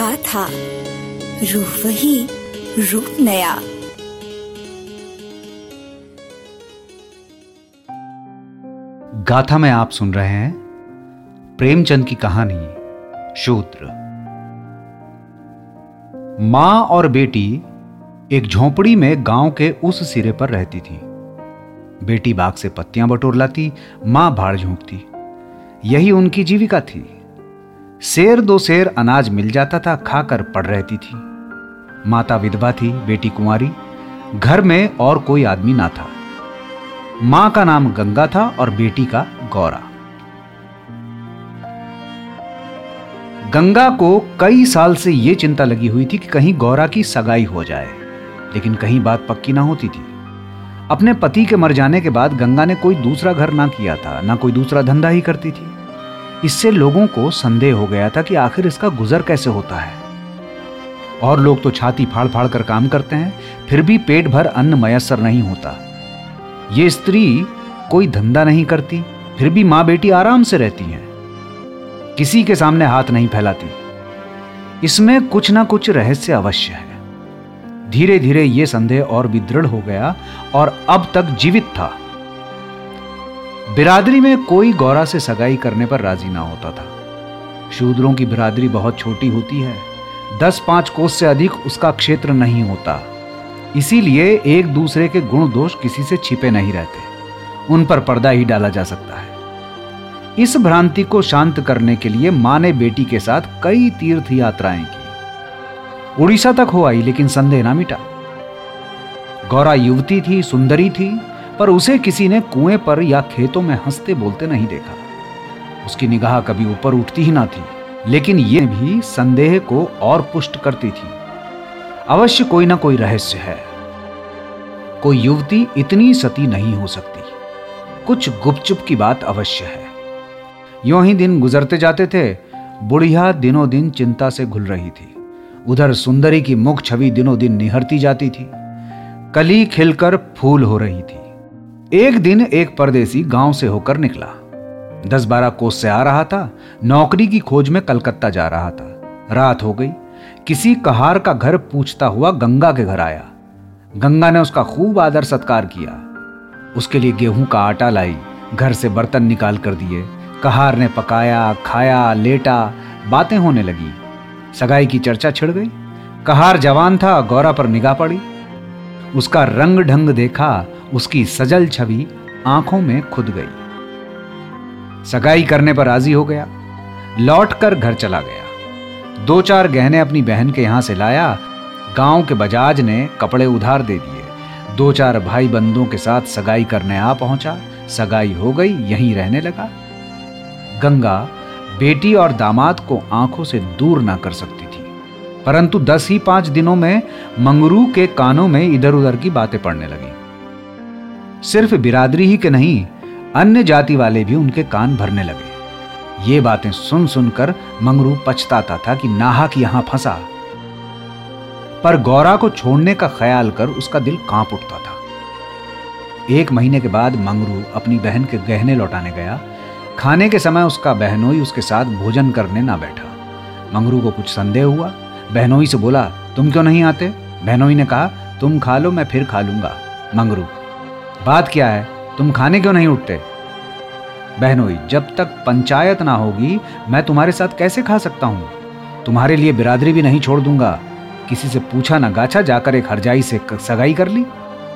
गाथा, रूह वही, रूप नया। गाथा में आप सुन रहे हैं प्रेमचंद की कहानी शूद्र। मां और बेटी एक झोंपड़ी में गांव के उस सिरे पर रहती थी। बेटी बाग से पत्तियां बटोर लाती, मां भाड़ झोंकती। यही उनकी जीविका थी। सेर दो सेर अनाज मिल जाता था, खाकर पड़ रहती थी। माता विधवा थी, बेटी कुंवारी। घर में और कोई आदमी ना था। मां का नाम गंगा था और बेटी का गौरा। गंगा को कई साल से यह चिंता लगी हुई थी कि कहीं गौरा की सगाई हो जाए, लेकिन कहीं बात पक्की ना होती थी। अपने पति के मर जाने के बाद गंगा ने कोई दूसरा घर ना किया था, ना कोई दूसरा धंधा ही करती थी। इससे लोगों को संदेह हो गया था कि आखिर इसका गुजर कैसे होता है। और लोग तो छाती फाड़ फाड़ कर काम करते हैं, फिर भी पेट भर अन्न मयस्सर नहीं होता। ये स्त्री कोई धंधा नहीं करती, फिर भी मां बेटी आराम से रहती हैं, किसी के सामने हाथ नहीं फैलाती। इसमें कुछ ना कुछ रहस्य अवश्य है। धीरे धीरे यह संदेह और भी दृढ़ हो गया और अब तक जीवित था। बिरादरी में कोई गौरा से सगाई करने पर राजी ना होता था। शूद्रों की बिरादरी बहुत छोटी होती है, 10-5 कोस से अधिक उसका क्षेत्र नहीं होता। इसीलिए एक दूसरे के गुण दोष किसी से छिपे नहीं रहते, उन पर पर्दा ही डाला जा सकता है। इस भ्रांति को शांत करने के लिए मां ने बेटी के साथ कई तीर्थ यात्राएं की। उड़ीसा तक हो आई, लेकिन संदेह ना मिटा। गौरा युवती थी, सुंदरी थी, पर उसे किसी ने कुएं पर या खेतों में हंसते बोलते नहीं देखा। उसकी निगाह कभी ऊपर उठती ही ना थी, लेकिन यह भी संदेह को और पुष्ट करती थी। अवश्य कोई ना कोई रहस्य है। कोई युवती इतनी सती नहीं हो सकती। कुछ गुपचुप की बात अवश्य है। यूं ही दिन गुजरते जाते थे। बुढ़िया दिनों दिन चिंता से घुल रही थी। उधर सुंदरी की मुख छवि दिनों दिन निहरती जाती थी। कली खिलकर फूल हो रही थी। एक दिन एक परदेसी गांव से होकर निकला। 10-12 कोस से आ रहा था। नौकरी की खोज में कलकत्ता जा रहा था। रात हो गई। किसी कहार का घर पूछता हुआ गंगा के घर आया। गंगा ने उसका खूब आदर सत्कार किया। उसके लिए गेहूं का आटा लाई, घर से बर्तन निकाल कर दिए। कहार ने पकाया, खाया, लेटा, बातें होने लगी। सगाई की चर्चा छिड़ गई। कहार जवान था, गौरा पर निगाह पड़ी। उसका रंग ढंग देखा, उसकी सजल छवि आंखों में खुद गई। सगाई करने पर राजी हो गया। लौटकर घर चला गया। 2-4 गहने अपनी बहन के यहां से लाया। गांव के बजाज ने कपड़े उधार दे दिए। 2-4 भाई बंधुओं के साथ सगाई करने आ पहुंचा। सगाई हो गई, यहीं रहने लगा। गंगा बेटी और दामाद को आंखों से दूर ना कर सकती थी, परंतु 10 ही 5 दिनों में मंगरू के कानों में इधर उधर की बातें पड़ने लगी। सिर्फ बिरादरी ही के नहीं, अन्य जाति वाले भी उनके कान भरने लगे। ये बातें सुन सुनकर मंगरू पछताता था कि नाहक यहां फंसा। पर गौरा को छोड़ने का ख्याल कर उसका दिल कांप उठता था। 1 महीने के बाद मंगरू अपनी बहन के गहने लौटाने गया। खाने के समय उसका बहनोई उसके साथ भोजन करने ना बैठा। मंगरू को कुछ संदेह हुआ। बहनोई से बोला, तुम क्यों नहीं आते? बहनोई ने कहा, तुम खा लो, मैं फिर खा लूंगा। मंगरू, बात क्या है? तुम खाने क्यों नहीं उठते? बहनोई, जब तक पंचायत ना होगी मैं तुम्हारे साथ कैसे खा सकता हूं? तुम्हारे लिए बिरादरी भी नहीं छोड़ दूंगा। किसी से पूछा ना गाछा, जाकर एक हरजाई से सगाई कर ली।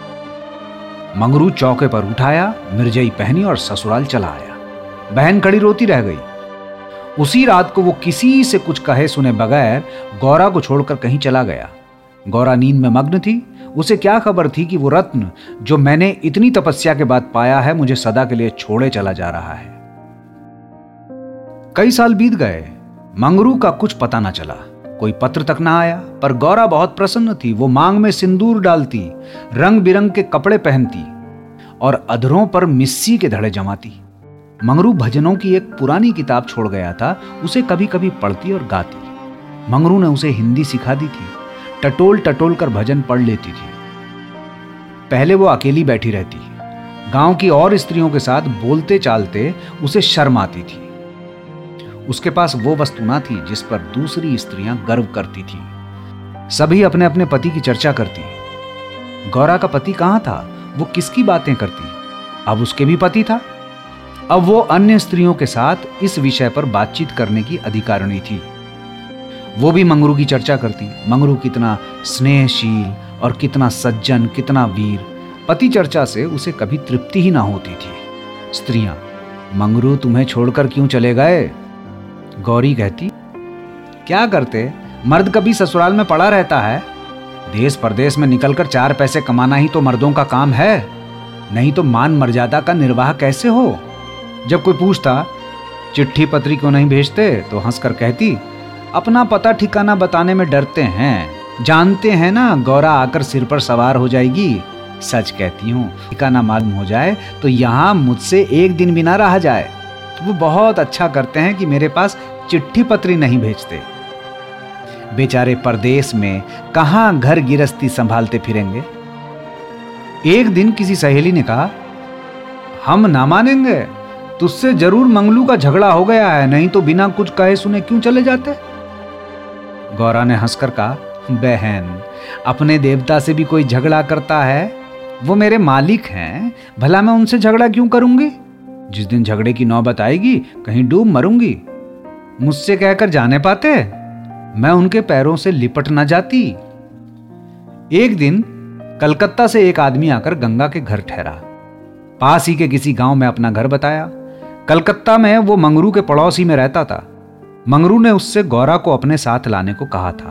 मंगरू चौके पर उठाया, मिर्जई पहनी और ससुराल चला आया। बहन खड़ी रोती रह गई। उसी रात को वो किसी से कुछ कहे सुने बगैर गौरा को छोड़कर कहीं चला गया। गौरा नींद में मग्न थी। उसे क्या खबर थी कि वो रत्न जो मैंने इतनी तपस्या के बाद पाया है, मुझे सदा के लिए छोड़े चला जा रहा है। कई साल बीत गए। मंगरू का कुछ पता ना चला। कोई पत्र तक ना आया। पर गौरा बहुत प्रसन्न थी। वो मांग में सिंदूर डालती, रंग बिरंग के कपड़े पहनती और अधरों पर मिस्सी के धड़े जमाती। मंगरू भजनों की एक पुरानी किताब छोड़ गया था, उसे कभी कभी पढ़ती और गाती। मंगरू ने उसे हिंदी सिखा दी थी। टटोल टटोल कर भजन पढ़ लेती थी। पहले वो अकेली बैठी रहती। गांव की और स्त्रियों के साथ बोलते चालते उसे शर्म आती थी। उसके पास वो वस्तु ना थी जिस पर दूसरी स्त्रियां गर्व करती थी। सभी अपने अपने पति की चर्चा करती। गौरा का पति कहाँ था? वो किसकी बातें करती? अब उसके भी पति था। अब वो अन्य स्त्रियों के साथ इस विषय पर बातचीत करने की अधिकारिणी थी। वो भी मंगरू की चर्चा करती। मंगरू कितना स्नेहशील और कितना सज्जन, कितना वीर। पति चर्चा से उसे कभी तृप्ति ही ना होती थी। स्त्रियां, मंगरू तुम्हें छोड़कर क्यों चले गए? गौरी कहती, क्या करते, मर्द कभी ससुराल में पड़ा रहता है। देश परदेश में निकलकर 4 पैसे कमाना ही तो मर्दों का काम है, नहीं तो मान मर्यादा का निर्वाह कैसे हो। जब कोई पूछता चिट्ठी पत्री क्यों नहीं भेजते, तो हंसकर कहती, अपना पता ठिकाना बताने में डरते हैं, जानते हैं ना गौरा आकर सिर पर सवार हो जाएगी। सच कहती हूँ, ठिकाना मालूम हो जाए तो यहाँ मुझसे एक दिन भी ना रहा जाए। तो वो बहुत अच्छा करते हैं कि मेरे पास चिट्ठी पत्री नहीं भेजते। बेचारे परदेश में कहाँ घर गिरस्ती संभालते फिरेंगे। एक दिन किसी सहेली ने कहा, हम ना मानेंगे, तुझसे जरूर मंगलू का झगड़ा हो गया है, नहीं तो बिना कुछ कहे सुने क्यों चले जाते। गौरा ने हंसकर कहा, बहन, अपने देवता से भी कोई झगड़ा करता है? वो मेरे मालिक हैं, भला मैं उनसे झगड़ा क्यों करूंगी? जिस दिन झगड़े की नौबत आएगी कहीं डूब मरूंगी। मुझसे कहकर जाने पाते, मैं उनके पैरों से लिपट ना जाती। एक दिन कलकत्ता से एक आदमी आकर गंगा के घर ठहरा। पास ही के किसी गांव में अपना घर बताया। कलकत्ता में वो मंगरू के पड़ोसी में रहता था। मंगरू ने उससे गौरा को अपने साथ लाने को कहा था।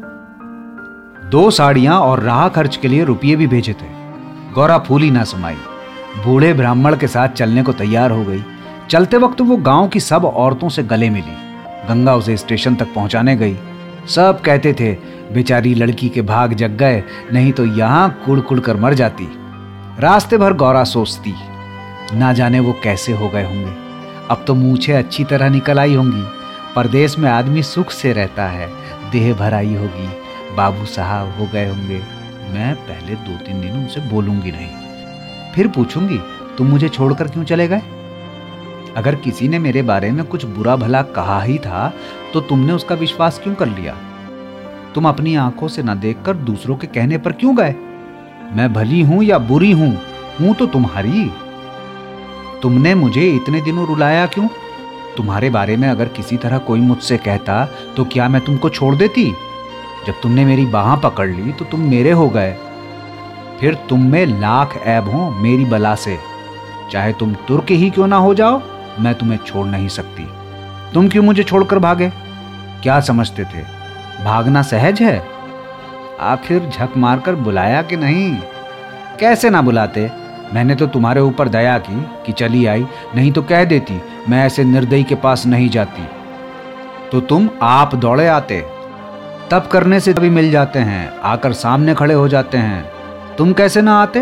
2 साड़ियां और राह खर्च के लिए रुपये भी भेजे थे। गौरा फूली ना समाई, बूढ़े ब्राह्मण के साथ चलने को तैयार हो गई। चलते वक्त वो गांव की सब औरतों से गले मिली। गंगा उसे स्टेशन तक पहुंचाने गई। सब कहते थे, बेचारी लड़की के भाग जग गए, नहीं तो यहां कुड़ कुड़ कर मर जाती। रास्ते भर गौरा सोचती, ना जाने वो कैसे हो गए होंगे। अब तो मूछें अच्छी तरह निकल आई होंगी। परदेश में आदमी सुख से रहता है, देह भराई होगी, बाबू साहब हो गए होंगे। मैं पहले 2-3 दिन उनसे बोलूंगी नहीं, फिर पूछूंगी, तुम मुझे छोड़कर क्यों चले गए? अगर किसी ने मेरे बारे में कुछ बुरा भला कहा ही था तो तुमने उसका विश्वास क्यों कर लिया? तुम अपनी आंखों से न देखकर दूसरों के कहने पर क्यों गए? मैं भली हूं या बुरी हूं तो तुम्हारी। तुमने मुझे इतने दिनों रुलाया क्यों? तुम्हारे बारे में अगर किसी तरह कोई मुझसे कहता तो क्या मैं तुमको छोड़ देती? जब तुमने मेरी बाह पकड़ ली तो तुम मेरे हो गए। फिर तुम में लाख ऐब हो मेरी बला से। चाहे तुम तुर्क ही क्यों ना हो जाओ, मैं तुम्हें छोड़ नहीं सकती। तुम क्यों मुझे छोड़कर भागे? क्या समझते थे भागना सहज है? आखिर झक मारकर बुलाया कि नहीं? कैसे ना बुलाते? मैंने तो तुम्हारे ऊपर दया की कि चली आई, नहीं तो कह देती मैं ऐसे निर्दयी के पास नहीं जाती। तो तुम आप दौड़े आते। तब करने से तभी मिल जाते हैं, आकर सामने खड़े हो जाते हैं। तुम कैसे ना आते?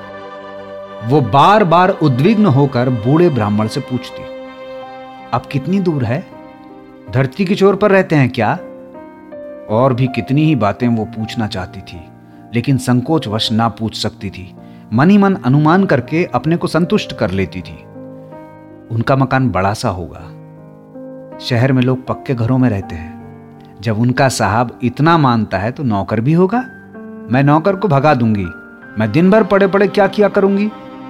वो बार बार उद्विग्न होकर बूढ़े ब्राह्मण से पूछती, अब कितनी दूर है? धरती की छोर पर रहते हैं क्या? और भी कितनी ही बातें वो पूछना चाहती थी, लेकिन संकोचवश ना पूछ सकती थी। मन ही मन अनुमान करके अपने को संतुष्ट कर लेती थी। उनका मकान बड़ा सा होगा। शहर में लोग पक्के घरों में रहते हैं। जब उनका साहब इतना मानता है तो नौकर भी होगा। मैं नौकर को भगा दूंगी। मैं दिन भर पड़े पड़े क्या किया करूंगी?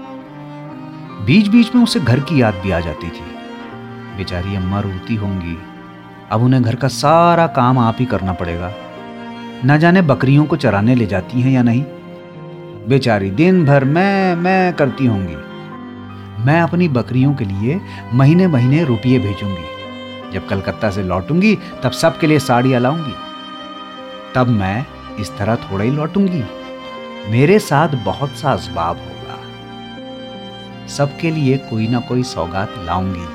बीच बीच में उसे घर की याद भी आ जाती थी। बेचारी अम्मा रोती होंगी। अब उन्हें घर का सारा काम आप ही करना पड़ेगा। न जाने बकरियों को चराने ले जाती हैं या नहीं। बेचारी दिन भर मैं करती होंगी। मैं अपनी बकरियों के लिए महीने महीने रुपये भेजूंगी। जब कलकत्ता से लौटूंगी तब सबके लिए साड़ियाँ लाऊंगी। तब मैं इस तरह थोड़ा ही लौटूंगी। मेरे साथ बहुत सा असबाब होगा। सबके लिए कोई ना कोई सौगात लाऊंगी।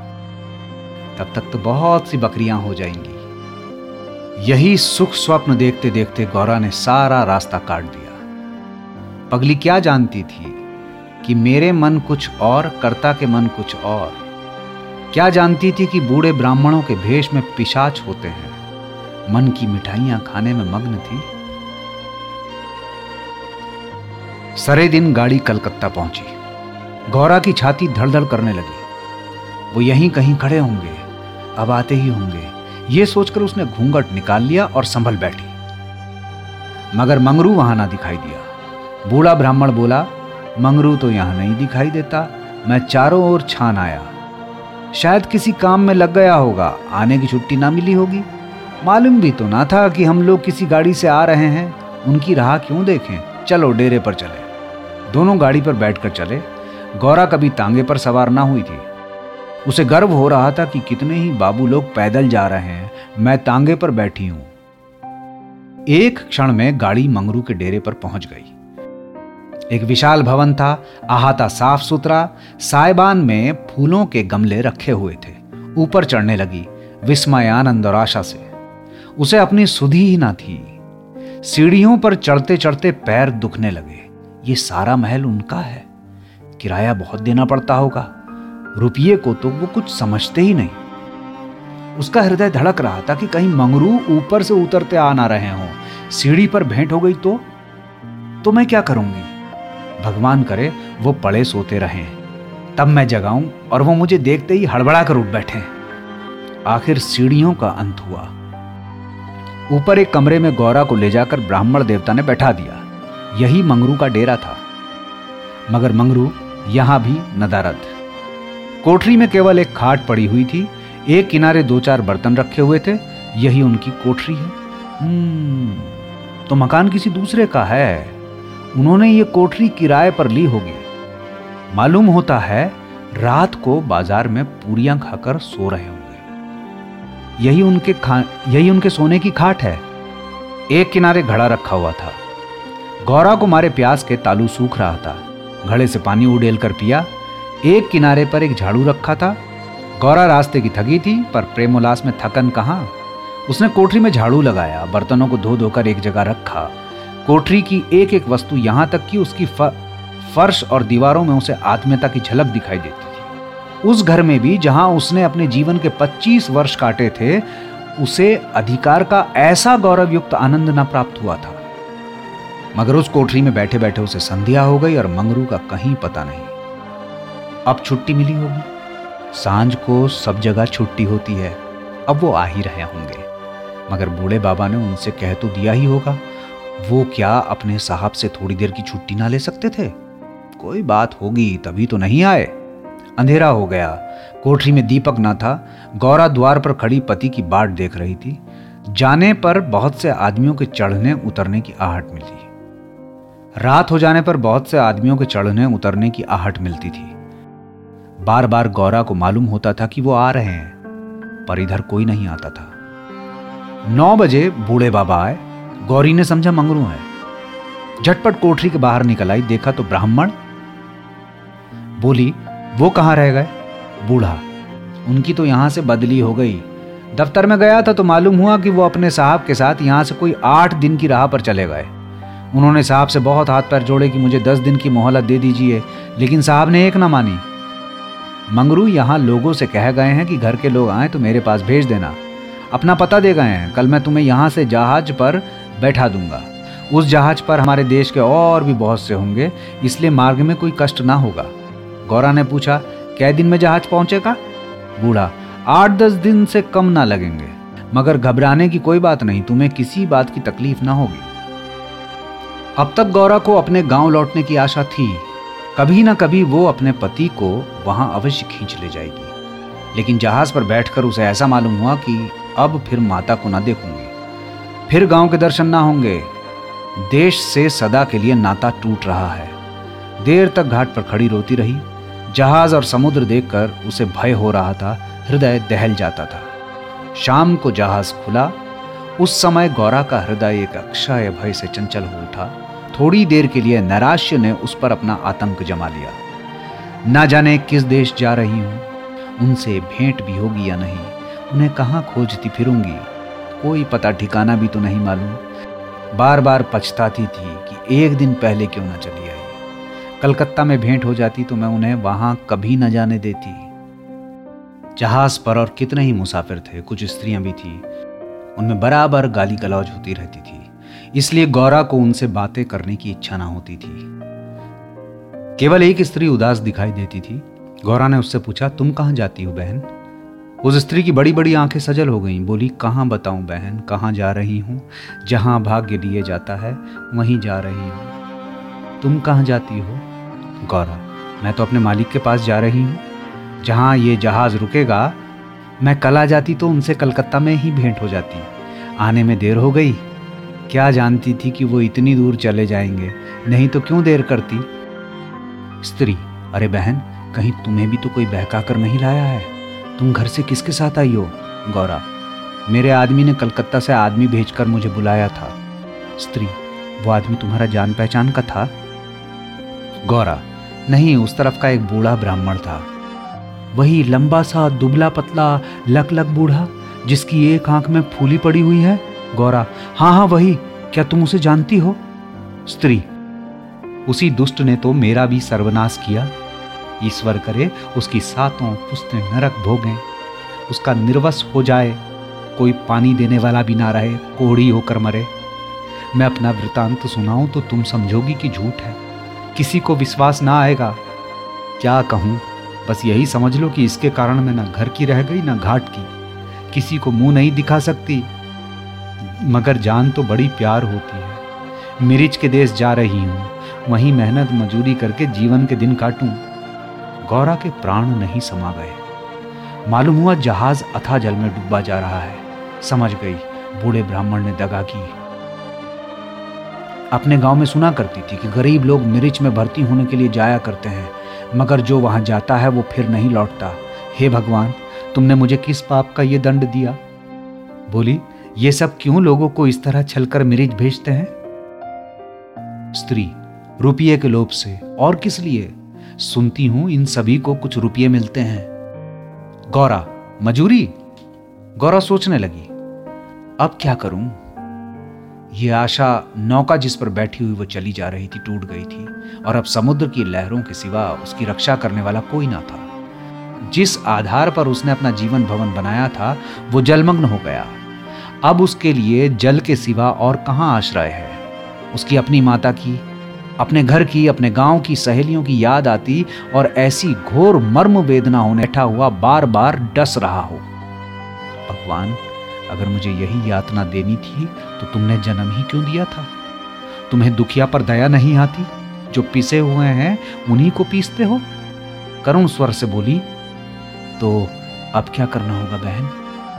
तब तक तो बहुत सी बकरियां हो जाएंगी। यही सुख स्वप्न देखते देखते गौरा ने सारा रास्ता काट दिया। पगली क्या जानती थी कि मेरे मन कुछ और, कर्ता के मन कुछ और। क्या जानती थी कि बूढ़े ब्राह्मणों के भेष में पिशाच होते हैं। मन की मिठाइयां खाने में मग्न थी। सरे दिन गाड़ी कलकत्ता पहुंची। गौरा की छाती धड़धड़ करने लगी। वो यहीं कहीं खड़े होंगे। अब आते ही होंगे, ये सोचकर उसने घूंघट निकाल लिया और संभल बैठी। मगर मंगरू वहां ना दिखाई दिया। बूढ़ा ब्राह्मण बोला, मंगरू तो यहां नहीं दिखाई देता, मैं चारों ओर छान आया, शायद किसी काम में लग गया होगा, आने की छुट्टी ना मिली होगी। मालूम भी तो ना था कि हम लोग किसी गाड़ी से आ रहे हैं, उनकी राह क्यों देखें, चलो डेरे पर चले। दोनों गाड़ी पर बैठकर चले। गौरा कभी तांगे पर सवार ना हुई थी। उसे गर्व हो रहा था कि कितने ही बाबू लोग पैदल जा रहे हैं, मैं तांगे पर बैठी हूं। एक क्षण में गाड़ी मंगरू के डेरे पर पहुंच गई। एक विशाल भवन था, अहाता साफ सुथरा, साइबान में फूलों के गमले रखे हुए थे। ऊपर चढ़ने लगी विस्मय, आनंद और आशा से। उसे अपनी सुधि ही ना थी। सीढ़ियों पर चढ़ते चढ़ते पैर दुखने लगे। ये सारा महल उनका है, किराया बहुत देना पड़ता होगा, रुपये को तो वो कुछ समझते ही नहीं। उसका हृदय धड़क रहा था कि कहीं मंगरू ऊपर से उतरते आ ना रहे हों। सीढ़ी पर भेंट हो गई तो मैं क्या करूंगी? भगवान करे वो पड़े सोते रहें, तब मैं जगाऊं और वो मुझे देखते ही हड़बड़ा कर उठ बैठे। आखिर सीढ़ियों का अंत हुआ। ऊपर एक कमरे में गौरा को ले जाकर ब्राह्मण देवता ने बैठा दिया। यही मंगरू का डेरा था। मगर मंगरू यहां भी नदारद। कोठरी में केवल एक खाट पड़ी हुई थी, एक किनारे 2-4 बर्तन रखे हुए थे। यही उनकी कोठरी है। तो मकान किसी दूसरे का है। उन्होंने ये कोठरी किराए पर ली होगी। मालूम होता है रात को बाजार में पूरियां खाकर सो रहे होंगे। यही उनके सोने की खाट है। एक किनारे घड़ा रखा हुआ था। गौरा को मारे प्यास के तालू सूख रहा था। घड़े से पानी उड़ेल कर पिया। एक किनारे पर एक झाड़ू रखा था। गौरा रास्ते की थकी थी, पर प्रेमोल्लास में थकन कहां। उसने कोठरी में झाड़ू लगाया, बर्तनों को धो धोकर एक जगह रखा। कोठरी की एक एक वस्तु, यहां तक कि उसकी फर्श और दीवारों में उसे आत्मीयता की झलक दिखाई देती थी। उस घर में भी जहां उसने अपने जीवन के 25 वर्ष काटे थे, उसे अधिकार का ऐसा गौरवयुक्त आनंद न प्राप्त हुआ था। मगर उस कोठरी में बैठे बैठे उसे संध्या हो गई और मंगरू का कहीं पता नहीं। अब छुट्टी मिली होगी। सांझ को सब जगह छुट्टी होती है। अब वो आ ही रहे होंगे। मगर बूढ़े बाबा ने उनसे कह तो दिया ही होगा। वो क्या अपने साहब से थोड़ी देर की छुट्टी ना ले सकते थे? कोई बात होगी तभी तो नहीं आए। अंधेरा हो गया। कोठरी में दीपक ना था। गौरा द्वार पर खड़ी पति की बाट देख रही थी। जाने पर बहुत से आदमियों के चढ़ने उतरने की आहट मिली। रात हो जाने पर बहुत से आदमियों के चढ़ने उतरने की आहट मिलती थी। बार बार गौरा को मालूम होता था कि वो आ रहे हैं, पर इधर कोई नहीं आता था। 9 बजे बूढ़े बाबा आए। गौरी ने समझा मंगरू है। झटपट कोठरी के बाहर निकल आई। देखा तो ब्राह्मण। बोली, वो कहां रह गए? बूढ़ा, उनकी तो यहां से बदली हो गई। दफ्तर में गया था तो मालूम हुआ कि वो अपने साहब के साथ यहां से कोई 8 दिन की राह पर चले गए। उन्होंने साहब से बहुत हाथ पैर जोड़े कि मुझे 10 दिन की मोहलत दे दीजिए, लेकिन साहब ने एक ना मानी। मंगरू यहां लोगों से कह गए हैं कि घर के लोग आए तो मेरे पास भेज देना। अपना पता दे गए हैं। कल मैं तुम्हें यहां से जहाज पर बैठा दूंगा। उस जहाज पर हमारे देश के और भी बहुत से होंगे, इसलिए मार्ग में कोई कष्ट ना होगा। गौरा ने पूछा, कै दिन में जहाज पहुंचेगा? बूढ़ा, 8-10 दिन से कम ना लगेंगे। मगर घबराने की कोई बात नहीं, तुम्हें किसी बात की तकलीफ ना होगी। अब तक गौरा को अपने गांव लौटने की आशा थी। कभी ना कभी वो अपने पति को वहां अवश्य खींच ले जाएगी। लेकिन जहाज पर बैठकर उसे ऐसा मालूम हुआ कि अब फिर माता को ना देखूंगी, फिर गांव के दर्शन ना होंगे। देश से सदा के लिए नाता टूट रहा है। देर तक घाट पर खड़ी रोती रही। जहाज और समुद्र देखकर उसे भय हो रहा था, हृदय दहल जाता था। शाम को जहाज खुला। उस समय गौरा का हृदय एक अक्षय भय से चंचल हो उठा। थोड़ी देर के लिए नैराश्य ने उस पर अपना आतंक जमा लिया। ना जाने किस देश जा रही हूं, उनसे भेंट भी होगी या नहीं, उन्हें कहां खोजती फिरूंगी, कोई पता ठिकाना भी तो नहीं मालूम। बार बार पछताती थी कि एक दिन पहले क्यों ना चली आई। कलकत्ता में भेंट हो जाती तो मैं उन्हें वहां कभी न जाने देती। जहाज पर और कितने ही मुसाफिर थे, कुछ स्त्रियां भी थी, उनमें बराबर गाली गलौज होती रहती थी। इसलिए गौरा को उनसे बातें करने की इच्छा ना होती थी। केवल एक स्त्री उदास दिखाई देती थी। गौरा ने उससे पूछा, तुम कहां जाती हो बहन? उस स्त्री की बड़ी बड़ी आंखें सजल हो गईं। बोली, कहाँ बताऊं बहन, कहाँ जा रही हूँ? जहाँ भाग्य लिए जाता है वहीं जा रही हूँ। तुम कहाँ जाती हो? गौरा, मैं तो अपने मालिक के पास जा रही हूँ। जहाँ ये जहाज रुकेगा, मैं कल आ जाती तो उनसे कलकत्ता में ही भेंट हो जाती। आने में देर हो गई। क्या जानती थी कि वो इतनी दूर चले जाएंगे, नहीं तो क्यों देर करती। स्त्री, अरे बहन, कहीं तुम्हें भी तो कोई बहका कर नहीं लाया है? तुम घर से किसके साथ आई हो? गौरा, मेरे आदमी ने कलकत्ता से आदमी भेजकर मुझे बुलाया था। स्त्री, वो आदमी तुम्हारा जान पहचान का था? गौरा, नहीं, उस तरफ का एक बूढ़ा ब्राह्मण था। वही लंबा सा दुबला पतला लक बूढ़ा जिसकी एक आंख में फूली पड़ी हुई है? गौरा, हाँ हाँ वही। क्या तुम उसे जानती हो? स्त्री, उसी दुष्ट ने तो मेरा भी सर्वनाश किया। ईश्वर करे उसकी सातों पुश्तें नरक भोगें, उसका निर्वस हो जाए, कोई पानी देने वाला भी ना रहे, कोढ़ी होकर मरे। मैं अपना वृतांत सुनाऊं तो तुम समझोगी कि झूठ है, किसी को विश्वास ना आएगा। क्या कहूं, बस यही समझ लो कि इसके कारण मैं ना घर की रह गई ना घाट की, किसी को मुंह नहीं दिखा सकती। मगर जान तो बड़ी प्यार होती है। मिरिच के देश जा रही हूं, वहीं मेहनत मजूरी करके जीवन के दिन काटूं। गौरा के प्राण नहीं समा गए। मालूम हुआ जहाज अथाह जल में डूबा जा रहा है। समझ गई बूढ़े ब्राह्मण ने दगा की। अपने गांव में सुना करती थी कि गरीब लोग मिरिच में भर्ती होने के लिए जाया करते हैं, मगर जो वहां जाता है वो फिर नहीं लौटता। हे भगवान, तुमने मुझे किस पाप का ये दंड दिया? बोली, ये सब क्यों लोगों को इस तरह छलकर मिरिच भेजते हैं? स्त्री, रुपये के लोभ से, और किस लिए? सुनती हूं इन सभी को कुछ रुपये मिलते हैं। गौरा, मजूरी? गौरा सोचने लगी, अब क्या करूं? ये आशा नौका जिस पर बैठी हुई वो चली जा रही थी टूट गई थी, और अब समुद्र की लहरों के सिवा उसकी रक्षा करने वाला कोई ना था। जिस आधार पर उसने अपना जीवन भवन बनाया था वो जलमग्न हो गया। अब उसके लिए जल के सिवा और कहां आश्रय है? उसकी अपनी माता की, अपने घर की, अपने गांव की सहेलियों की याद आती और ऐसी घोर मर्म वेदना होने बैठा हुआ बार बार डस रहा हो। भगवान, अगर मुझे यही यातना देनी थी तो तुमने जन्म ही क्यों दिया था? तुम्हें दुखिया पर दया नहीं आती? जो पिसे हुए हैं उन्हीं को पीसते हो। करुण स्वर से बोली, तो अब क्या करना होगा बहन?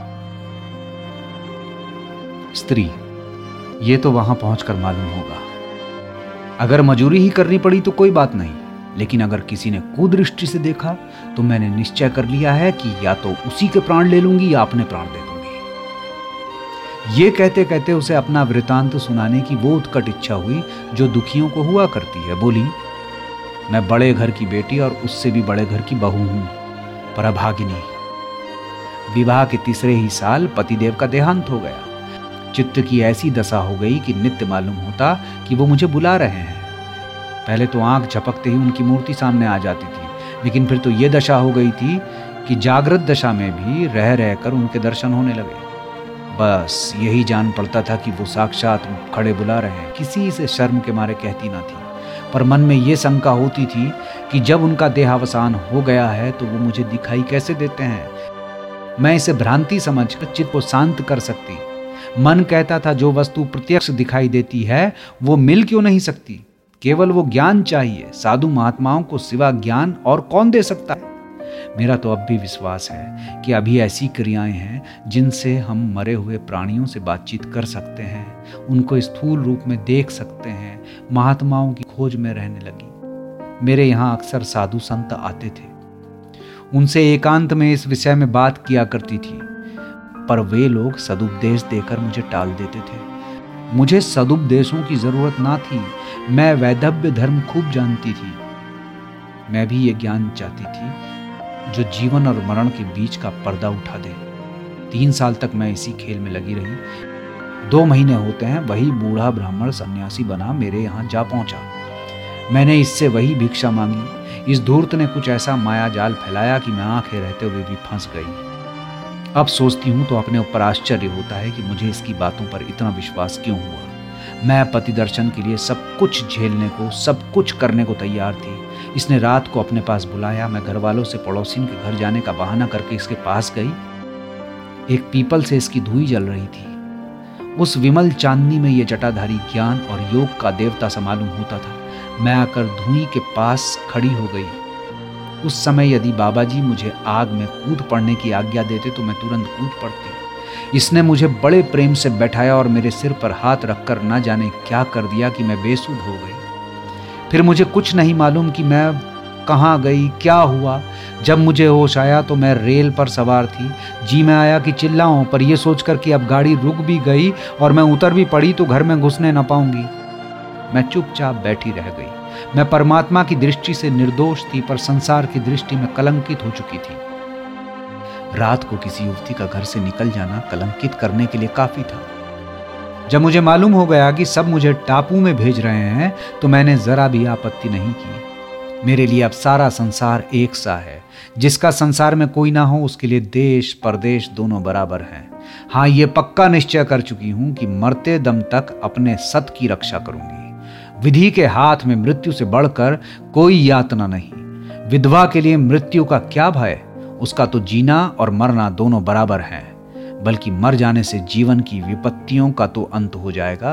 स्त्री, ये तो वहां पहुंचकर मालूम होगा। अगर मजूरी ही करनी पड़ी तो कोई बात नहीं, लेकिन अगर किसी ने कुदृष्टि से देखा तो मैंने निश्चय कर लिया है कि या तो उसी के प्राण ले लूंगी या अपने प्राण दे दूंगी। ये कहते कहते उसे अपना वृतांत सुनाने की वो उत्कट इच्छा हुई जो दुखियों को हुआ करती है। बोली, मैं बड़े घर की बेटी और उससे भी बड़े घर की बहू हूं, पर अभागिनी। विवाह के तीसरे ही साल पतिदेव का देहांत हो गया। चित्त की ऐसी दशा हो गई कि नित्य मालूम होता कि वो मुझे बुला रहे हैं। पहले तो आंख झपकते ही उनकी मूर्ति सामने आ जाती थी, लेकिन फिर तो ये दशा हो गई थी कि जागृत दशा में भी रह रहकर उनके दर्शन होने लगे। बस यही जान पड़ता था कि वो साक्षात खड़े बुला रहे हैं। किसी से शर्म के मारे कहती ना थी, पर मन में ये शंका होती थी कि जब उनका देहावसान हो गया है तो वो मुझे दिखाई कैसे देते हैं। मैं इसे भ्रांति समझकर चित्त को शांत कर सकती। मन कहता था जो वस्तु प्रत्यक्ष दिखाई देती है वो मिल क्यों नहीं सकती? केवल वो ज्ञान चाहिए। साधु महात्माओं को सिवा ज्ञान और कौन दे सकता है? मेरा तो अब भी विश्वास है कि अभी ऐसी क्रियाएं हैं जिनसे हम मरे हुए प्राणियों से बातचीत कर सकते हैं, उनको स्थूल रूप में देख सकते हैं। महात्माओं की खोज में रहने लगी। मेरे यहाँ अक्सर साधु संत आते थे, उनसे एकांत में इस विषय में बात किया करती थी, पर वे लोग सदुपदेश देकर मुझे टाल देते थे। मुझे सदुपदेशों की जरूरत ना थी, मैं वैधव्य धर्म खूब जानती थी। मैं भी ये ज्ञान चाहती थी जो जीवन और मरण के बीच का पर्दा उठा दे। 3 साल तक मैं इसी खेल में लगी रही। 2 महीने होते हैं वही बूढ़ा ब्राह्मण सन्यासी बना मेरे यहाँ जा पहुंचा। मैंने इससे वही भिक्षा मांगी। इस धूर्त ने कुछ ऐसा माया जाल फैलाया कि मैं आंखें रहते हुए भी फंस गई। अब सोचती हूँ तो अपने ऊपर आश्चर्य होता है कि मुझे इसकी बातों पर इतना विश्वास क्यों हुआ। मैं पति दर्शन के लिए सब कुछ झेलने को, सब कुछ करने को तैयार थी। इसने रात को अपने पास बुलाया। मैं घर वालों से पड़ोसिन के घर जाने का बहाना करके इसके पास गई। एक पीपल से इसकी धुई जल रही थी। उस विमल चांदनी में ये जटाधारी ज्ञान और योग का देवता सा मालूम होता था। मैं आकर धुई के पास खड़ी हो गई। उस समय यदि बाबा जी मुझे आग में कूद पड़ने की आज्ञा देते तो मैं तुरंत कूद पड़ती। इसने मुझे बड़े प्रेम से बैठाया और मेरे सिर पर हाथ रखकर न जाने क्या कर दिया कि मैं बेसुध हो गई। फिर मुझे कुछ नहीं मालूम कि मैं कहाँ गई, क्या हुआ। जब मुझे होश आया तो मैं रेल पर सवार थी। जी में आया कि चिल्लाऊं, पर यह सोचकर कि अब गाड़ी रुक भी गई और मैं उतर भी पड़ी तो घर में घुसने न पाऊंगी, मैं चुपचाप बैठी रह गई। मैं परमात्मा की दृष्टि से निर्दोष थी, पर संसार की दृष्टि में कलंकित हो चुकी थी। रात को किसी युवती का घर से निकल जाना कलंकित करने के लिए काफी था। जब मुझे मालूम हो गया कि सब मुझे टापू में भेज रहे हैं तो मैंने जरा भी आपत्ति नहीं की। मेरे लिए अब सारा संसार एक सा है। जिसका संसार में कोई ना हो उसके लिए देश परदेश दोनों बराबर हैं। हाँ, ये पक्का निश्चय कर चुकी हूं कि मरते दम तक अपने सत की रक्षा करूंगी। विधि के हाथ में मृत्यु से बढ़कर कोई यातना नहीं। विधवा के लिए मृत्यु का क्या भय, उसका तो जीना और मरना दोनों बराबर हैं। बल्कि मर जाने से जीवन की विपत्तियों का तो अंत हो जाएगा।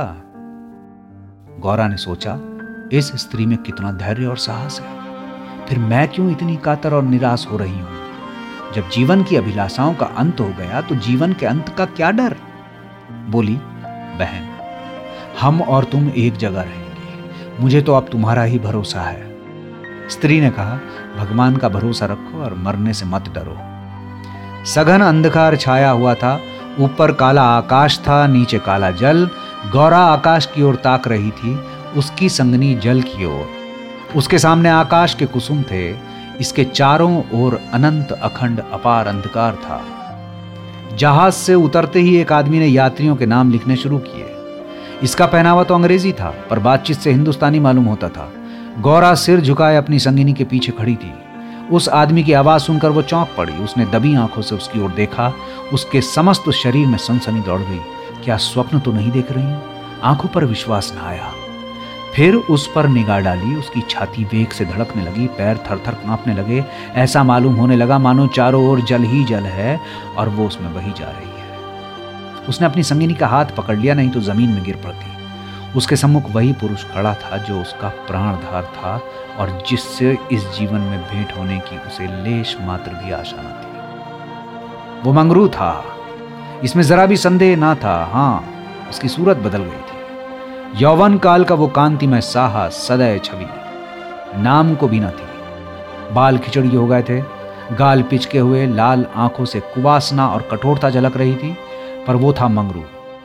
गौरा ने सोचा, इस स्त्री में कितना धैर्य और साहस है। फिर मैं क्यों इतनी कातर और निराश हो रही हूं? जब जीवन की अभिलाषाओं का अंत हो गया तो जीवन के अंत का क्या डर? बोली, बहन, हम और तुम एक जगह रहेंगे। मुझे तो अब तुम्हारा ही भरोसा है। स्त्री ने कहा, भगवान का भरोसा रखो और मरने से मत डरो। सघन अंधकार छाया हुआ था। ऊपर काला आकाश था, नीचे काला जल। गौरा आकाश की ओर ताक रही थी, उसकी संगनी जल की ओर। उसके सामने आकाश के कुसुम थे। इसके चारों ओर अनंत अखंड अपार अंधकार था। जहाज से उतरते ही एक आदमी ने यात्रियों के नाम लिखने शुरू किए। इसका पहनावा तो अंग्रेजी था, पर बातचीत से हिंदुस्तानी मालूम होता था। गौरा सिर झुकाए अपनी संगिनी के पीछे खड़ी थी। उस आदमी की आवाज सुनकर वो चौंक पड़ी। उसने दबी आंखों से उसकी ओर देखा। उसके समस्त शरीर में सनसनी दौड़ गई। क्या स्वप्न तो नहीं देख रही हूं? आंखों पर विश्वास न आया। फिर उस पर निगाह डाली। उसकी छाती वेग से धड़कने लगी, पैर थर-थर कांपने लगे। ऐसा मालूम होने लगा मानो चारों ओर जल ही जल है और वो उसमें बही जा रही है। उसने अपनी संगिनी का हाथ पकड़ लिया, नहीं तो जमीन में गिर पड़ती। उसके सम्मुख वही पुरुष खड़ा था जो उसका प्राणधार था और जिससे इस जीवन में भेंट होने की उसे लेश मात्र भी आशा न थी। वो मंगरू था, इसमें जरा भी संदेह ना था। हाँ, उसकी सूरत बदल गई थी। यौवन काल का वो कांतिमय साहस, सदैव छवि नाम को भी न थी। बाल खिचड़ी हो गए थे, गाल पिचके हुए, लाल आंखों से कुवासना और कठोरता झलक रही थी, पर वो था मंगरू।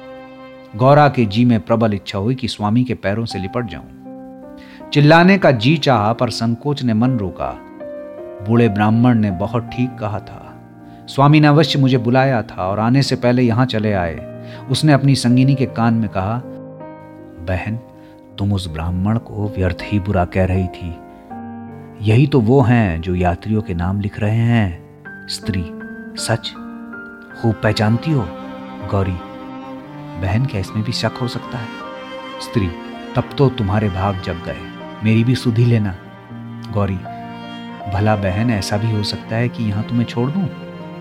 गौरा के जी में प्रबल इच्छा हुई कि स्वामी के पैरों से लिपट जाऊं। चिल्लाने का जी चाहा, पर संकोच ने मन रोका। बूढ़े ब्राह्मण ने बहुत ठीक कहा था। स्वामी ने अवश्य मुझे बुलाया था और आने से पहले यहां चले आए। उसने अपनी संगिनी के कान में कहा, बहन, तुम उस ब्राह्मण को व्यर्थ ही बुरा कह रही थी। यही तो वो हैं जो यात्रियों के नाम लिख रहे हैं। स्त्री, सच खूब पहचानती हो। गौरी, बहन, क्या इसमें भी शक हो सकता है? स्त्री, तब तो तुम्हारे भाग जग गए। मेरी भी सुधि लेना। गौरी, भला बहन, ऐसा भी हो सकता है कि यहां तुम्हें छोड़ दूं?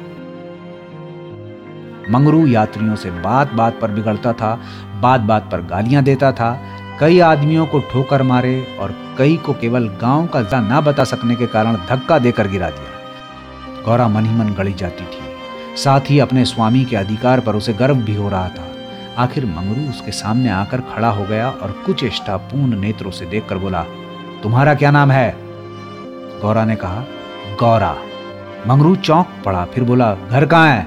मंगरू यात्रियों से बात बात पर बिगड़ता था, बात बात पर गालियां देता था। कई आदमियों को ठोकर मारे और कई को केवल गांव का ना ना बता सकने के कारण धक्का देकर गिरा दिया। गौरा मन ही मन गड़ी जाती थी। साथ ही अपने स्वामी के अधिकार पर उसे गर्व भी हो रहा था। आखिर मंगरू उसके सामने आकर खड़ा हो गया और कुछ चेष्टापूर्ण नेत्रों से देखकर बोला, तुम्हारा क्या नाम है? गौरा ने कहा, गौरा। मंगरू चौंक पड़ा, फिर बोला, घर कहां है?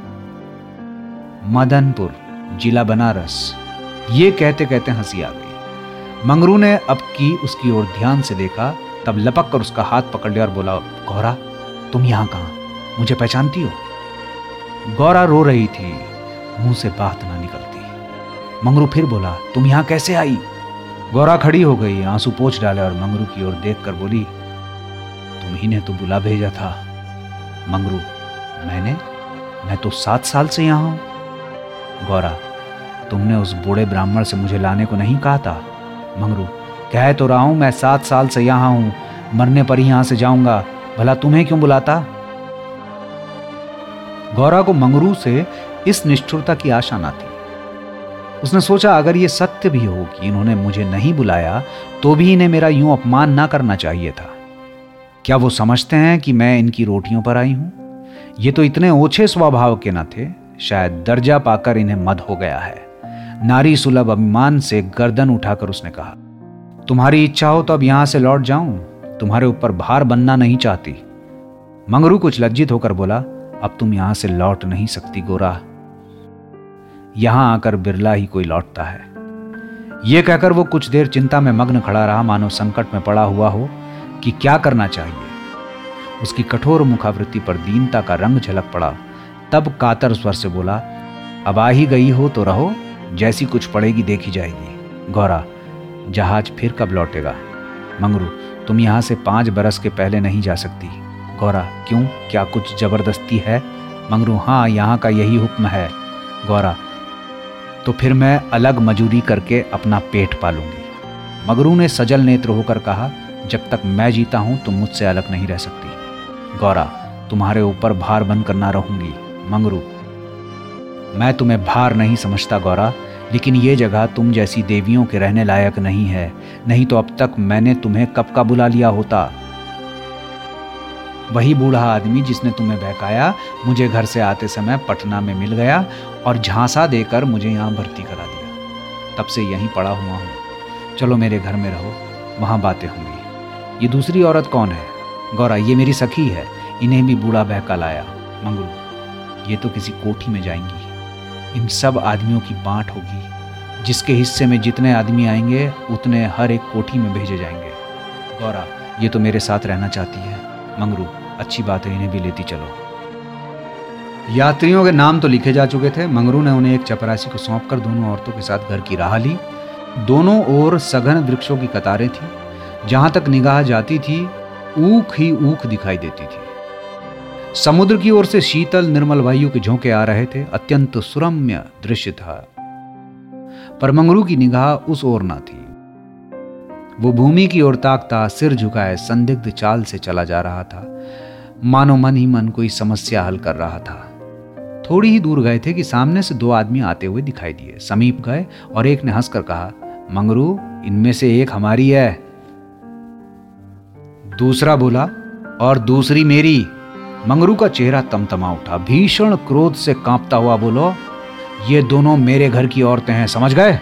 मदनपुर, जिला बनारस। ये कहते कहते हंसी आ गई। मंगरू ने अब की उसकी ओर ध्यान से देखा, तब लपक कर उसका हाथ पकड़ लिया और बोला, गौरा, तुम यहां कहां? मुझे पहचानती हो? गौरा रो रही थी, मुंह से बात ना निकलती। मंगरू फिर बोला, तुम यहां कैसे आई? गौरा खड़ी हो गई, आंसू पोंछ डाले और मंगरू की ओर देखकर बोली, तुम ही ने तो बुला भेजा था। मंगरू, मैं तो 7 साल से यहां हूं। गौरा, तुमने उस बूढ़े ब्राह्मण से मुझे लाने को नहीं कहा था? मंगरू, कह तो रहा हूं मैं 7 साल से यहां हूं, मरने पर ही यहां से जाऊंगा, भला तुम्हें क्यों बुलाता? गौरा को मंगरू से इस निष्ठुरता की आशा न थी। उसने सोचा अगर ये सत्य भी हो कि इन्होंने मुझे नहीं बुलाया तो भी इन्हें मेरा यूं अपमान ना करना चाहिए था। क्या वो समझते हैं कि मैं इनकी रोटियों पर आई हूं? ये तो इतने ओछे स्वभाव के न थे। शायद दर्जा पाकर इन्हें मद हो गया है। नारी सुलभ अभिमान से गर्दन उठाकर उसने कहा, तुम्हारी इच्छा हो तो अब यहां से लौट जाऊं, तुम्हारे ऊपर भार बनना नहीं चाहती। मंगरू कुछ लज्जित होकर बोला, अब तुम यहां से लौट नहीं सकती गोरा। यहां आकर बिरला ही कोई लौटता है। यह कहकर वो कुछ देर चिंता में मग्न खड़ा रहा, मानो संकट में पड़ा हुआ हो कि क्या करना चाहिए। उसकी कठोर मुखावृत्ति पर दीनता का रंग झलक पड़ा। तब कातर स्वर से बोला, अब आ ही गई हो तो रहो, जैसी कुछ पड़ेगी देखी जाएगी। गौरा, जहाज फिर कब लौटेगा? मंगरू, तुम यहां से 5 बरस के पहले नहीं जा सकती। गौरा, क्यों, क्या कुछ जबरदस्ती है? मंगरू, हाँ, यहाँ का यही हुक्म है। गौरा, तो फिर मैं अलग मजूरी करके अपना पेट पालूंगी। मंगरू ने सजल नेत्र होकर कहा, जब तक मैं जीता हूं तुम मुझसे अलग नहीं रह सकती। गौरा, तुम्हारे ऊपर भार बनकर ना रहूंगी। मंगरू, मैं तुम्हें भार नहीं समझता गौरा, लेकिन ये जगह तुम जैसी देवियों के रहने लायक नहीं है, नहीं तो अब तक मैंने तुम्हें कब का बुला लिया होता। वही बूढ़ा आदमी जिसने तुम्हें बहकाया मुझे घर से आते समय पटना में मिल गया और झांसा देकर मुझे यहाँ भर्ती करा दिया। तब से यहीं पड़ा हुआ हूँ। चलो मेरे घर में रहो, वहाँ बातें होंगी। ये दूसरी औरत कौन है? गौरा, ये मेरी सखी है, इन्हें भी बूढ़ा बहका लाया। मंगरू, ये तो किसी कोठी में जाएंगी। इन सब आदमियों की बांट होगी। जिसके हिस्से में जितने आदमी आएंगे उतने हर एक कोठी में भेजे जाएंगे। गौरा, ये तो मेरे साथ रहना चाहती है। मंगरू, अच्छी बात है, इन्हें भी लेती चलो। यात्रियों के नाम तो लिखे जा चुके थे। मंगरू ने उन्हें एक चपरासी को सौंपकर दोनों औरतों के साथ घर की राह ली। दोनों ओर सघन वृक्षों की कतारें थी। जहां तक निगाह जाती थी ऊख ही ऊख दिखाई देती थी। समुद्र की ओर से शीतल निर्मल वायु के झोंके आ रहे थे। अत्यंत सुरम्य दृश्य था, पर मंगरू की निगाह उस ओर न थी। वो भूमि की ओर ताकता सिर झुकाए संदिग्ध चाल से चला जा रहा था, मानो मन ही मन कोई समस्या हल कर रहा था। थोड़ी ही दूर गए थे कि सामने से 2 आदमी आते हुए दिखाई दिए। समीप गए और एक ने हंसकर कहा, मंगरू, इनमें से एक हमारी है। दूसरा बोला, और दूसरी मेरी। मंगरू का चेहरा तमतमा उठा। भीषण क्रोध से कांपता हुआ बोलो, ये दोनों मेरे घर की औरतें हैं, समझ गए?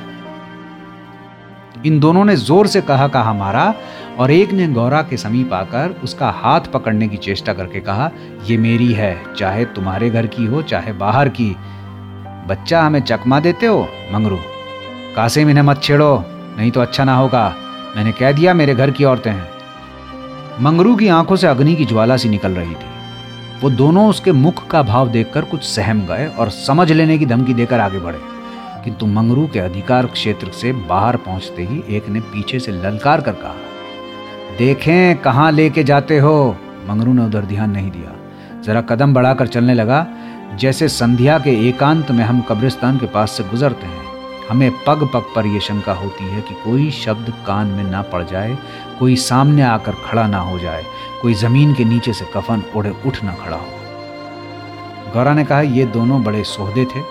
इन दोनों ने जोर से कहा हमारा, और एक ने गौरा के समीप आकर उसका हाथ पकड़ने की चेष्टा करके कहा, ये मेरी है, चाहे तुम्हारे घर की हो चाहे बाहर की। बच्चा, हमें चकमा देते हो? मंगरू, कासिम, इन्हें मत छेड़ो, नहीं तो अच्छा ना होगा। मैंने कह दिया मेरे घर की औरतें हैं। मंगरू की आंखों से अग्नि की ज्वाला सी निकल रही थी। वो दोनों उसके मुख का भाव देखकर कुछ सहम गए और समझ लेने की धमकी देकर आगे बढ़े, किंतु मंगरू के अधिकार क्षेत्र से बाहर पहुंचते ही एक ने पीछे से ललकार कर कहा, देखें कहां लेके जाते हो। मंगरू ने उधर ध्यान नहीं दिया, जरा कदम बढ़ाकर चलने लगा। जैसे संध्या के एकांत में हम कब्रिस्तान के पास से गुजरते हैं, हमें पग पग पर यह शंका होती है कि कोई शब्द कान में ना पड़ जाए, कोई सामने आकर खड़ा ना हो जाए, कोई जमीन के नीचे से कफन ओढ़े उठ ना खड़ा हो। गौरा ने कहा, ये दोनों बड़े सोहदे थे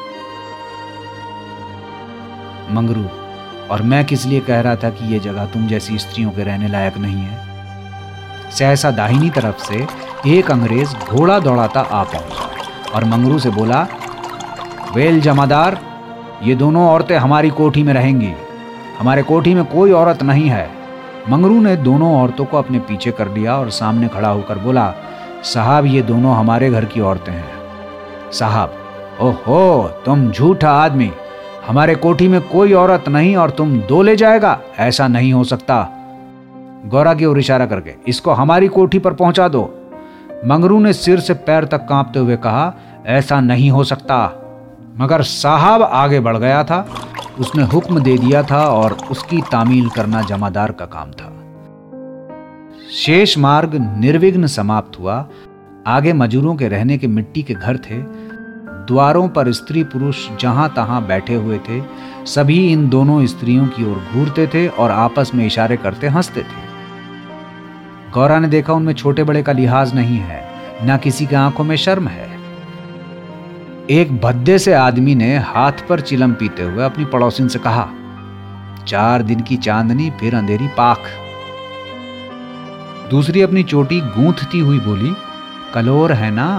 मंगरू, और मैं किस लिए कह रहा था कि ये जगह तुम जैसी स्त्रियों के रहने लायक नहीं है। सहसा दाहिनी तरफ से एक अंग्रेज घोड़ा दौड़ाता आ पहुंचा और मंगरू से बोला, वेल जमादार, ये दोनों औरतें हमारी कोठी में रहेंगी। हमारे कोठी में कोई औरत नहीं है। मंगरू ने दोनों औरतों को अपने पीछे कर लिया और सामने खड़ा होकर बोला, साहब, ये दोनों हमारे घर की औरतें हैं। साहब, ओहो, तुम झूठा आदमी, हमारे कोठी में कोई औरत नहीं और तुम 2 ले जाएगा? ऐसा नहीं हो सकता। गौरा की ओर इशारा करके, इसको हमारी कोठी पर पहुंचा दो। मंगरू ने सिर से पैर तक कांपते हुए कहा, ऐसा नहीं हो सकता। मगर साहब आगे बढ़ गया था। उसने हुक्म दे दिया था और उसकी तामील करना जमादार का काम था। शेष मार्ग निर्विघ्न समाप्त हुआ। आगे मजूरों के रहने के मिट्टी के घर थे। द्वारों पर स्त्री पुरुष जहां तहां बैठे हुए थे। सभी इन दोनों स्त्रियों की ओर घूरते थे और आपस में इशारे करते हंसते थे। गौरा ने देखा उनमें छोटे बड़े का लिहाज नहीं है, न किसी के आंखों में शर्म है। एक भद्दे से आदमी ने हाथ पर चिलम पीते हुए अपनी पड़ोसिन से कहा, 4 दिन की चांदनी फिर अंधेरी पाख। दूसरी अपनी चोटी गूंथती हुई बोली, कलोर है ना।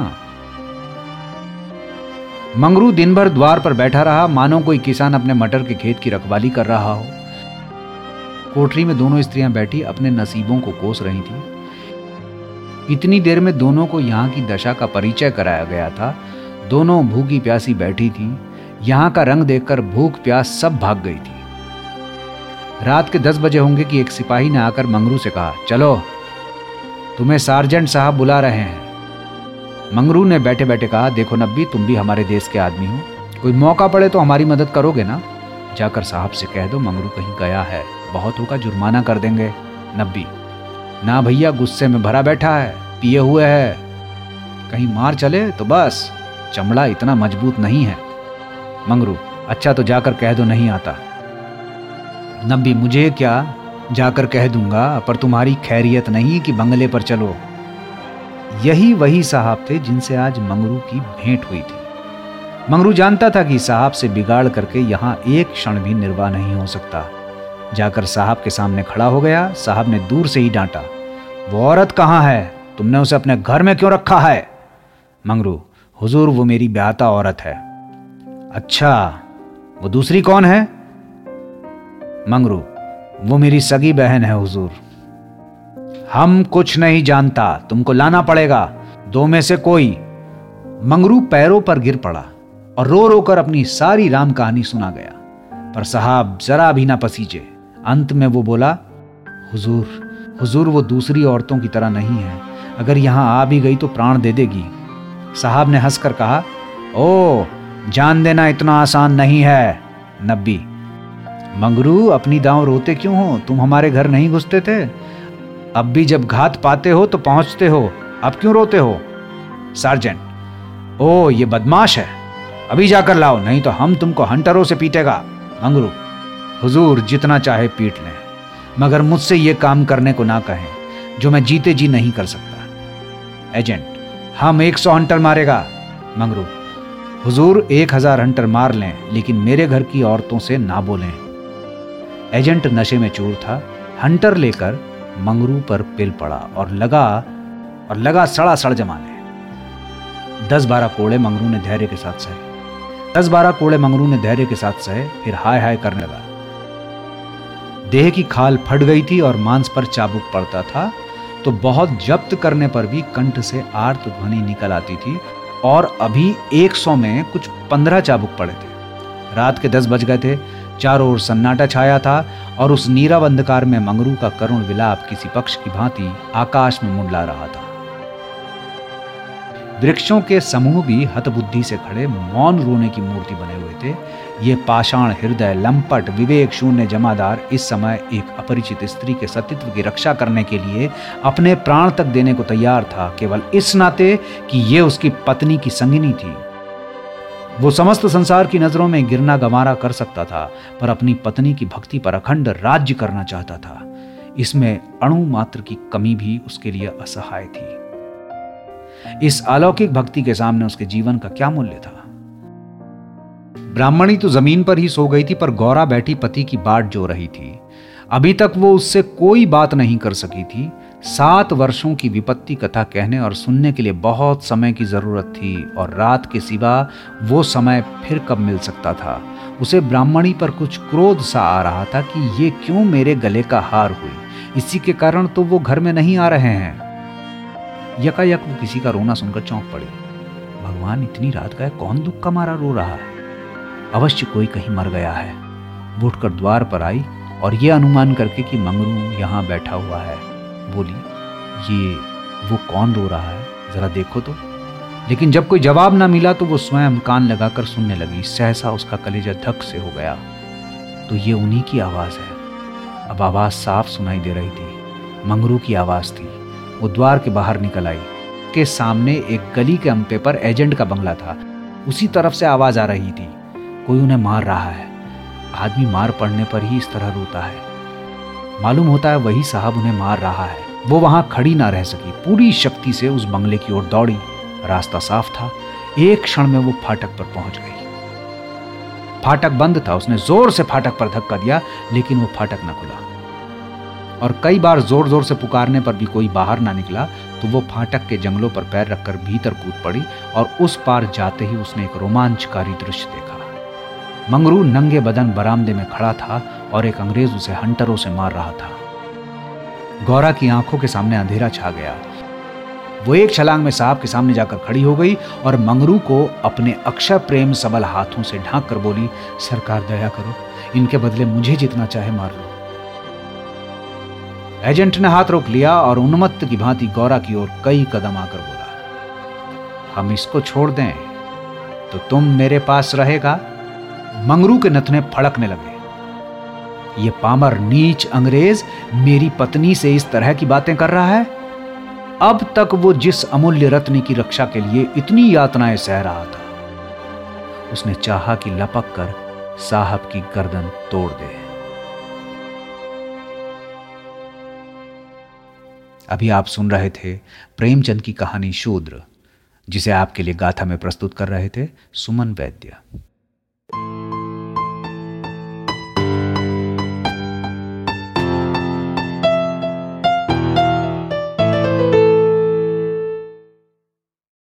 मंगरू दिन भर द्वार पर बैठा रहा, मानो कोई किसान अपने मटर के खेत की रखवाली कर रहा हो। कोठरी में दोनों स्त्रियां बैठी अपने नसीबों को कोस रही थी। इतनी देर में दोनों को यहाँ की दशा का परिचय कराया गया था। दोनों भूखी प्यासी बैठी थी। यहाँ का रंग देखकर भूख प्यास सब भाग गई थी। रात के 10 बजे होंगे कि एक सिपाही ने आकर मंगरू से कहा, चलो तुम्हें सार्जेंट साहब बुला रहे हैं। मंगरू ने बैठे बैठे कहा, देखो नब्बी, तुम भी हमारे देश के आदमी हो, कोई मौका पड़े तो हमारी मदद करोगे ना। जाकर साहब से कह दो मंगरू कहीं गया है, बहुत होगा जुर्माना कर देंगे। नब्बी, ना भैया, गुस्से में भरा बैठा है, पिए हुए है, कहीं मार चले तो बस, चमड़ा इतना मजबूत नहीं है। मंगरू, अच्छा तो जाकर कह दो नहीं आता। नब्बी, मुझे क्या, जाकर कह दूंगा, पर तुम्हारी खैरियत नहीं कि बंगले पर चलो। यही वही साहब थे जिनसे आज मंगरू की भेंट हुई थी। मंगरू जानता था कि साहब से बिगाड़ करके यहां एक क्षण भी निर्वाह नहीं हो सकता। जाकर साहब के सामने खड़ा हो गया। साहब ने दूर से ही डांटा, वो औरत कहाँ है? तुमने उसे अपने घर में क्यों रखा है? मंगरू, हुजूर वो मेरी ब्याहता औरत है। अच्छा, वो दूसरी कौन है? मंगरू, वो मेरी सगी बहन है हुजूर। हम कुछ नहीं जानता, तुमको लाना पड़ेगा, 2 में से कोई। मंगरू पैरों पर गिर पड़ा और रो रो कर अपनी सारी राम कहानी सुना गया, पर साहब जरा भी ना पसीजे। अंत में वो बोला, हुजूर वो दूसरी औरतों की तरह नहीं है, अगर यहां आ भी गई तो प्राण दे देगी। साहब ने हंसकर कहा, ओ, जान देना इतना आसान नहीं है। नब्बी, मंगरू अपनी दांव रोते क्यों हो? तुम हमारे घर नहीं घुसते थे, अब भी जब घात पाते हो तो पहुंचते हो, अब क्यों रोते हो? सार्जेंट, ओ ये बदमाश है, अभी जाकर लाओ, नहीं तो हम तुमको हंटरों से पीटेगा। मंगरू, हुजूर जितना चाहे पीट लें, मगर मुझसे ये काम करने को ना कहें जो मैं जीते जी नहीं कर सकता। एजेंट, हम 100 हंटर मारेगा। मंगरू, हुजूर 1000 हंटर मार लें, लेकिन मेरे घर की औरतों से ना बोलें। एजेंट नशे में चूर था। हंटर लेकर मंगरू पर पिल पड़ा और लगा सड़ा सड़ जमाने। 10-12 कोड़े मंगरू ने धैर्य के साथ सहे। 10-12 कोड़े मंगरू ने धैर्य के साथ सहे, फिर हाय हाय करने लगा। देह की खाल फट गई थी और मांस पर चाबुक पड़ता था, तो बहुत जब्त करने पर भी कंठ से आर्त ध्वनि निकल आती थी, और अभी 100 में कुछ 15 चाबुक पड़े थे। रात के 10 बज गए थे। चारों ओर सन्नाटा छाया था और उस नीरव अंधकार में मंगरू का करुण विलाप किसी पक्ष की भांति आकाश में मुंडला रहा था। वृक्षों के समूह भी हतबुद्धि से खड़े मौन रोने की मूर्ति बने हुए थे। ये पाषाण हृदय, लंपट, विवेक शून्य जमादार इस समय एक अपरिचित स्त्री के सतीत्व की रक्षा करने के लिए अपने प्राण तक देने को तैयार था, केवल इस नाते कि ये उसकी पत्नी की संगिनी थी। वो समस्त संसार की नजरों में गिरना गंवारा कर सकता था, पर अपनी पत्नी की भक्ति पर अखंड राज्य करना चाहता था। इसमें अणु मात्र की कमी भी उसके लिए असहाय थी। इस अलौकिक भक्ति के सामने उसके जीवन का क्या मूल्य था? ब्राह्मणी तो जमीन पर ही सो गई थी, पर गौरा बैठी पति की बाट जो रही थी। अभी तक वो उससे कोई बात नहीं कर सकी थी। 7 वर्षों की विपत्ति कथा कहने और सुनने के लिए बहुत समय की जरूरत थी, और रात के सिवा वो समय फिर कब मिल सकता था? उसे ब्राह्मणी पर कुछ क्रोध सा आ रहा था कि ये क्यों मेरे गले का हार हुई, इसी के कारण तो वो घर में नहीं आ रहे हैं। यकायक वो किसी का रोना सुनकर चौंक पड़ी। भगवान, इतनी रात का कौन दुख का मारा रो रहा है? अवश्य कोई कहीं मर गया है। वो उठकर द्वार पर आई और ये अनुमान करके कि मंगरू यहाँ बैठा हुआ है, बोली, ये वो कौन रो रहा है, जरा देखो तो। लेकिन जब कोई जवाब ना मिला तो वो स्वयं कान लगाकर सुनने लगी। सहसा उसका कलेजा धक से हो गया। तो ये उन्हीं की आवाज है। अब आवाज साफ सुनाई दे रही थी, मंगरू की आवाज थी। वो द्वार के बाहर निकल आई। के सामने एक गली के अम्पे पर एजेंट का बंगला था। उसी तरफ से आवाज आ रही थी, कोई उन्हें मार रहा है। आदमी मार पड़ने पर ही इस तरह रोता है। मालूम होता है वही साहब उन्हें मार रहा है। वो वहां खड़ी ना रह सकी, पूरी शक्ति से उस बंगले की ओर दौड़ी। रास्ता साफ था। एक क्षण में वो फाटक पर पहुंच गई। फाटक बंद था। उसने जोर से फाटक पर धक्का दिया, लेकिन वो फाटक न खुला। और कई बार जोर जोर से पुकारने पर भी कोई बाहर ना निकला तो वो फाटक के जंगलों पर पैर रखकर भीतर कूद पड़ी और उस पार जाते ही उसने एक रोमांचकारी दृश्य देखा। मंगरू नंगे बदन बरामदे में खड़ा था और एक अंग्रेज उसे हंटरों से मार रहा था। गौरा की आंखों के सामने अंधेरा छा गया। वो एक छलांग में साहब के सामने जाकर खड़ी हो गई और मंगरू को अपने अक्षय प्रेम सबल हाथों से ढांक कर बोली, सरकार दया करो, इनके बदले मुझे जितना चाहे मार लो। एजेंट ने हाथ रोक लिया और उन्मत्त की भांति गौरा की ओर कई कदम आकर बोला, हम इसको छोड़ दें तो तुम मेरे पास रहेगा? मंगरू के नथुने फड़कने लगे। ये पामर नीच अंग्रेज मेरी पत्नी से इस तरह की बातें कर रहा है? अब तक वो जिस अमूल्य रत्न की रक्षा के लिए इतनी यातनाएं सह रहा था, उसने चाहा कि लपक कर साहब की गर्दन तोड़ दे। अभी आप सुन रहे थे प्रेमचंद की कहानी शूद्र, जिसे आपके लिए गाथा में प्रस्तुत कर रहे थे सुमन वैद्य।